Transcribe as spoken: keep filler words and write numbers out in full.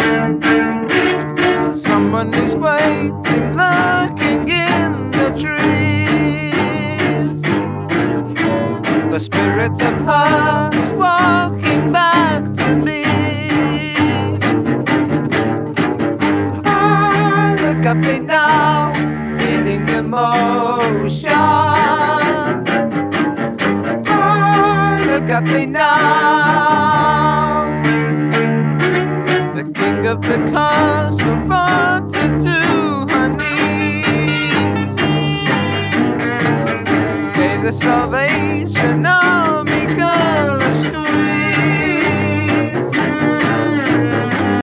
Someone is waiting, lurking in the trees. The spirits of her is walking back to me. Ah, look at me now, feeling emotion. Ah, look at me now. The king of the castle brought her to her knees. Gave the salvation